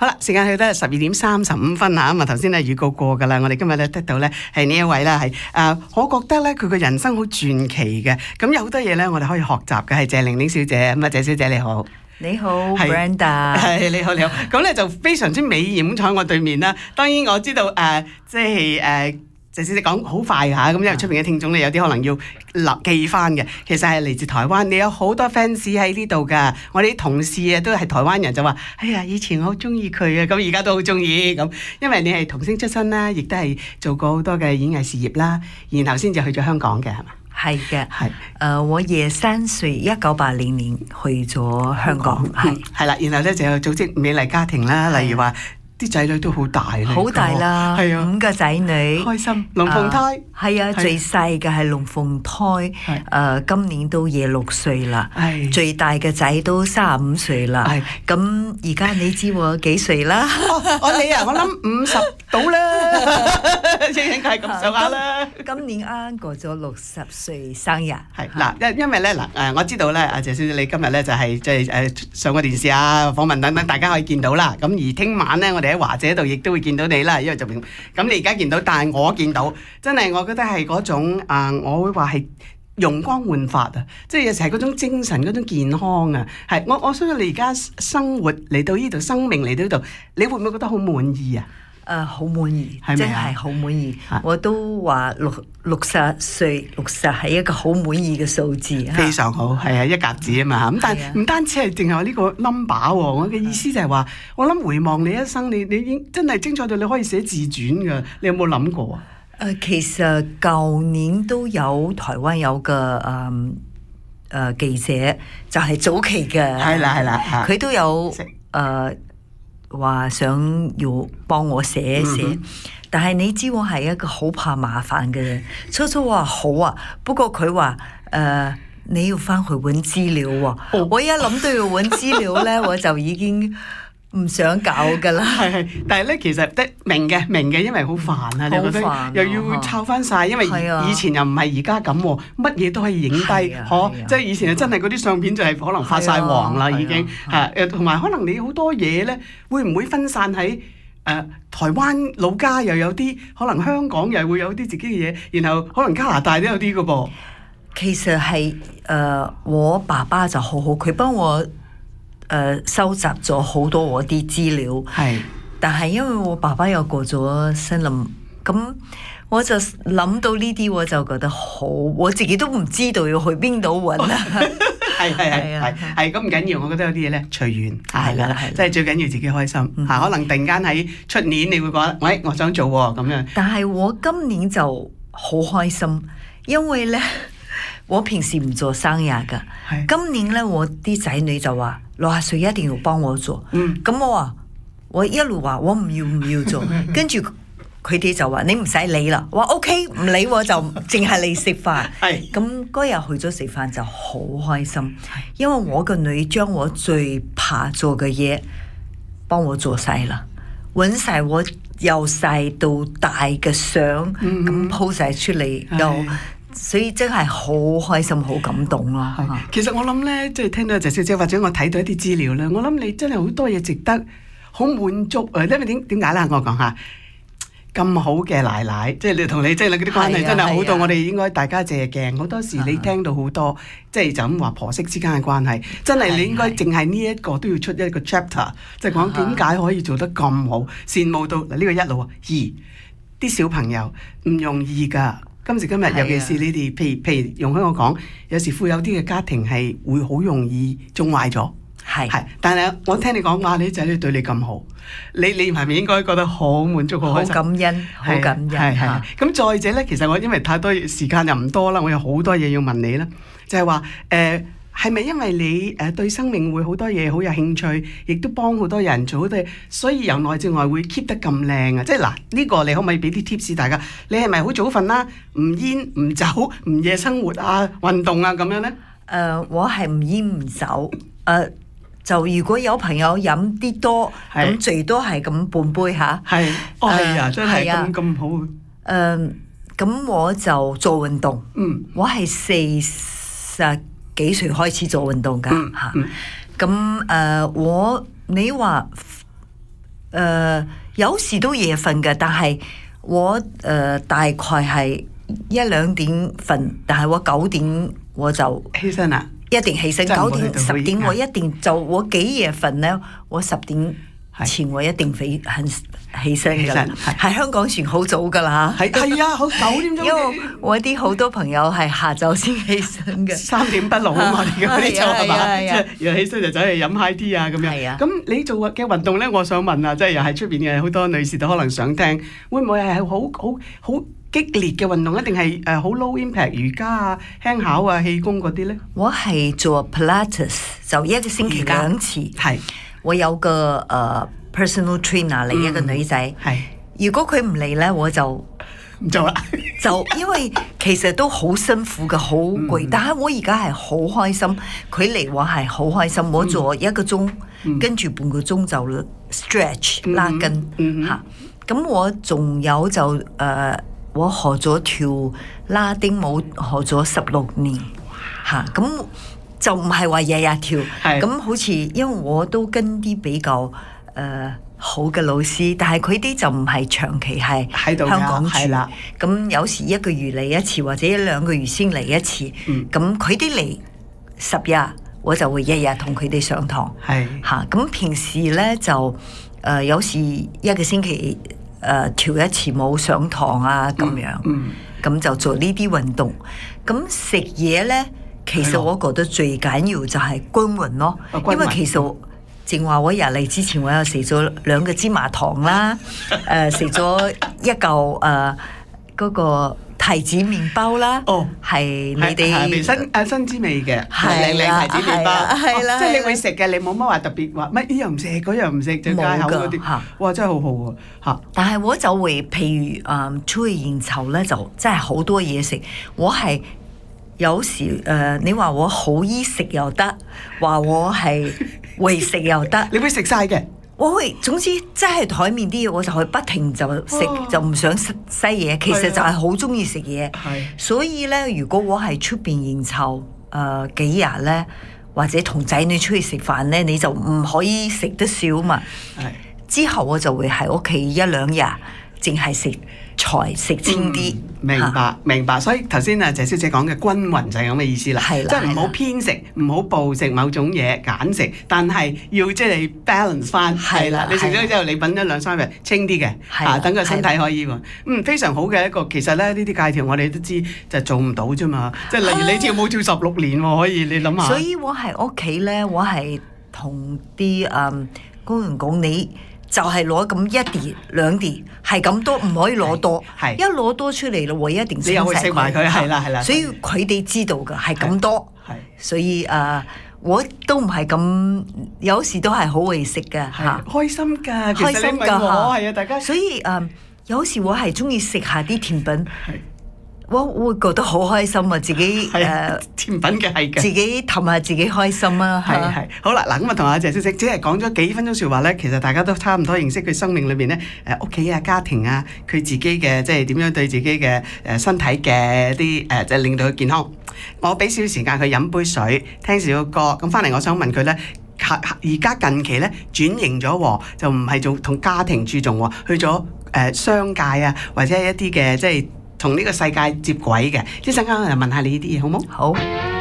好啦，時間去到12:35啊，咁啊頭先咧預告過㗎啦，我哋今日咧得到咧係呢一位啦，係我覺得咧佢個人生好傳奇嘅，咁有好多嘢咧我哋可以學習嘅，係謝玲玲小姐，咁啊謝小姐你好。 你好 ，Brenda。 係你好你好，咁咧就非常之美豔坐喺我對面啦。當然我知道即係謝小姐講好快嚇，咁因為出邊嘅聽眾咧有啲可能要記翻嘅，其實係嚟自台灣，你有好多 fans 喺呢度㗎。我哋啲同事啊都係台灣人就話：哎呀，以前我好中意佢啊，咁而家都好中意咁。因為你係童星出身啦，亦都係做過好多嘅演藝事業啦，然後先至去咗香港嘅係嘛？ 係嘅，係我23歲1980年去咗香港，係啦， 然後咧就有組織美麗家庭啦，例如話啲仔女都好大好大啦，係啊，5個仔女， 開心龍鳳胎， 係啊，最細嘅係龍鳳胎，今年都26歲啦，最大嘅仔都35歲啦，咁而家你知我幾歲啦？ 你啊，我諗50到啦，應該係咁上下啦。 今年啱過咗60歲生日， 係嗱，因為咧我知道咧，謝小姐你今日咧就係即係上個電視啊訪問等等，大家可以見到啦。咁而聽晚咧，我哋喺華姐度亦都會見到你啦，因為就咁你而家見到，但係我見到真係我覺得係嗰種我會話係容光煥發啊！即係有時係嗰種精神、嗰種健康啊，係我相信你而家生活嚟到呢度，生命嚟到呢度，你會唔會覺得好滿意啊？ 好滿意，真係好滿意。我都話60歲，60係一個好滿意嘅數字。 非常好，係啊，一甲子啊嘛。咁但係唔單止係淨係話呢個 number 喎，我嘅意思就係話，我諗回望你一生，你已經真係精彩到你可以寫自傳㗎。你有冇諗過啊？ 其實舊年都有台灣有個記者，就係早期嘅， 係啦， 佢都有話想要幫我寫，但係你知我係一個好怕麻煩嘅人。初初話好啊，不過佢話你要翻去揾資料喎。我一諗到要揾資料咧，我就已經唔想搞㗎啦。 係，但係咧其實明嘅，因為好煩啊，你覺得又要抄翻晒，因為以前又唔係而家咁喎，乜嘢都可以影低，即係以前真係嗰啲相片就係可能發晒黃啦已經，同埋可能你好多嘢咧，會唔會分散喺台灣老家又有啲，可能香港又會有啲自己嘅嘢，然後可能加拿大都有啲㗎噃。 其實係我爸爸就好好，佢幫我收集咗好多我啲資料，但係因為我爸爸又過咗身啦，咁我就諗到呢啲，我就覺得好，我自己都唔知道要去邊度揾啊。 係咁唔緊要，我覺得有啲嘢咧隨緣，係啦，即係最緊要自己開心嚇。可能突然間喺出年你會覺得，喂，我想做喎咁樣。 但係我今年就好開心，因為咧我平時唔做生日㗎，今年咧我啲仔女就話60歲一定要幫我做，咁我話我一路話我唔要做，跟住佢哋就話你唔使理啦，我話 OK 唔理，我就淨係嚟食飯。咁嗰日去咗食飯就好開心，因為我個女將我最怕做嘅嘢幫我做晒啦，揾晒我由細到大嘅相咁鋪晒出嚟，又所以真係好開心、好感動咯。 其實我諗咧，即係聽到謝小姐或者我睇到一啲資料咧，我諗你真係好多嘢值得好滿足啊！因為點解咧？我講下咁好嘅奶奶，即係你同你即係嗰啲關係真係好到我哋應該大家借鏡。好多時你聽到好多即係就咁話婆媳之間嘅關係，真係你應該淨係呢一個都要出一個 chapter，即係講點解可以做得咁好，羨慕到嗱呢個一路啊，啲小朋友唔容易㗎。今時今日，尤其是你哋，譬如容許我講，有時富有啲嘅家庭係會好容易縱壞咗，但係我聽你講話，你啲仔女對你咁好，你係咪應該覺得好滿足、好開心？ 好感恩，好感恩。 係。咁再者咧，其實我因為太多時間又唔多啦，我有好多嘢要問你啦，就係話係咪因為你對生命會好多嘢好有興趣，亦都幫好多人做好多嘢，所以由內至外會 keep 得咁靚啊？即係嗱，呢個你可唔可以俾啲 tips 大家？你係咪好早瞓啦？唔煙唔酒唔夜生活啊，運動啊咁樣咧？ 我係唔煙唔酒，就如果有朋友飲啲多，咁最多係咁半杯嚇。 真係咁好。 咁我就做運動。我係40幾歲開始做運動㗎嚇，咁你話有時都夜瞓嘅，但係我大概係1-2點瞓，但係我9點我就起身啦， 一定起身。9點10點我一定就我幾夜瞓咧，我10點前我一定起身㗎啦。喺香港算好早㗎啦， 係啊，好9點鐘。 因為我啲好多朋友係下晝先起身嘅 ，3點不老啊嘛，而家啲就係嘛，即係又起身就走去飲 high tea 啊咁樣。咁你做嘅運動咧，我想問啊，即係又係出邊嘅好多女士都可能想聽，會唔會係好激烈嘅運動，一定係好 low impact 瑜伽啊、輕巧啊、氣功嗰啲咧？ 我係做 Pilates， 就一個星期2次。係，我有個personal trainer 嚟，一個女仔。係，如果佢唔嚟咧，我就唔做啦。就因為其實都好辛苦嘅，好攰。但係我而家係好開心，佢嚟我係好開心。我做1個鐘，跟住半個鐘就 stretch 拉筋嚇。咁我仲有就我學咗跳拉丁舞，學咗16年嚇。咁就唔係話日日跳。咁好似因為我都跟啲比較好嘅老師，但係佢啲就唔係長期係喺香港住。咁有時1個月嚟一次，或者1-2個月先嚟一次。咁佢啲嚟10日，我就會日日同佢哋上堂。嚇，咁平時咧就有時1個星期跳一次舞上堂啊咁樣，咁就做呢啲運動。咁食嘢咧，其實我覺得最緊要就係均勻咯，因為其實正話我入嚟之前，我有食咗2個芝麻糖啦，食咗一嚿嗰個提子麵包啦，係你哋新滋味嘅，靚提子麵包， 係啦， 即係你會食嘅，你冇乜話特別話乜呢樣唔食嗰樣唔食，就街口嗰啲，哇真係好好喎嚇！ 但係我就會譬如出去應酬咧，就真係好多嘢食。我係有時你話我好衣食又得，話我係會食又得， 你會食晒嘅。 我會，總之真係台面啲嘢，我就去不停就食，就唔想西嘢。其實就係好中意食嘢，所以咧，如果我係出邊應酬幾日咧，或者同仔女出去食飯咧，你就唔可以食得少嘛。之後我就會喺屋企1-2日，淨係食菜，食清啲。 明白。所以頭先謝小姐講嘅均勻就係咁嘅意思啦，即係唔好偏食，唔好暴食某種嘢，揀食，但係要即係 balance 翻。係啦，你食咗之後，你品咗2-3日清啲嘅，等個身體可以非常好嘅一個。其實咧呢啲戒條我哋都知就做唔到啫嘛。即係例如你跳舞跳16年喎，可以你諗下。 所以我喺屋企咧，我係同啲工人講你。就係攞咁1碟2碟，係咁多，唔可以攞多。一攞多出嚟咯，我一定你又會食埋佢，係啦。 所以佢哋知道㗎，係咁多。所以我都唔係咁，有時都係好為食嘅嚇。 開心㗎， 開心㗎係啊，大家。 所以有時我係中意食下啲甜品。我會覺得好開心啊！自己甜品嘅係嘅， 自己氹下自己開心啊！ 係好啦，嗱咁啊，同阿謝小姐只係講咗幾分鐘説話咧，其實大家都差唔多認識佢生命裏邊咧，屋企啊、家庭啊，佢自己嘅即係點樣對自己嘅身體嘅啲就令到佢健康。我俾少少時間佢飲杯水，聽少少歌。咁翻嚟，我想問佢咧，而家近期咧轉型咗，就唔係做同家庭注重喎，去咗商界啊，或者係一啲嘅即係。同呢個世界接軌嘅，一陣間我就問下你呢啲嘢，好冇？ 好。